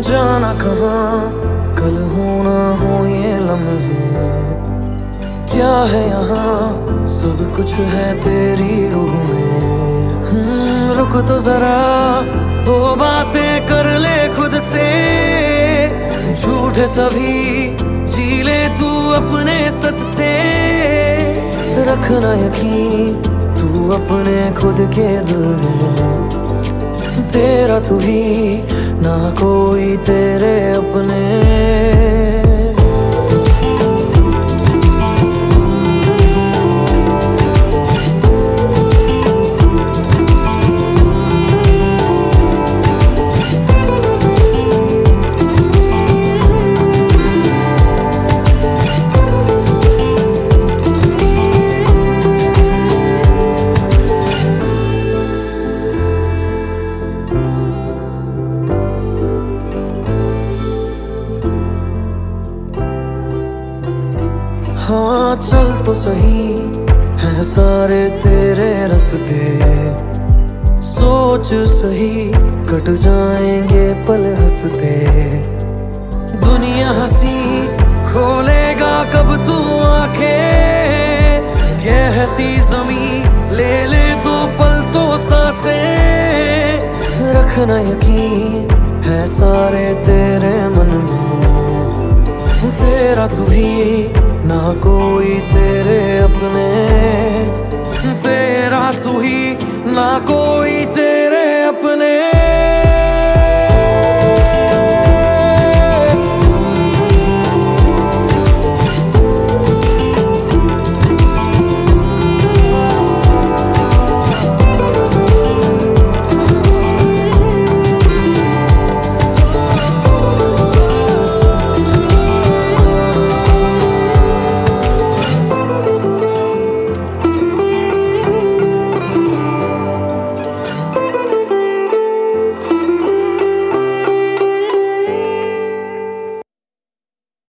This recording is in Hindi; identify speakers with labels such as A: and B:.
A: जाना कहाँ कल होना हो ये लम्हे, क्या है यहाँ सब कुछ है तेरी रूह में। रुक तो जरा दो बातें कर ले खुद से, झूठे सभी जी ले तू अपने सच से। रखना यकीन तू अपने खुद के दिल में, तेरा तू ही ना कोई तेरे अपने। हाँ चल तो सही है सारे तेरे रास्ते, सोच सही कट जाएंगे पल हंसते। दुनिया हंसी खोलेगा कब तू आंखें, कहती जमीन ले ले दो पल तो सांसें। रखना यकीन है सारे तेरे मन में, तेरा तू ही ना कोई तेरे अपने। तेरा तू ही ना कोई तेरे अपने।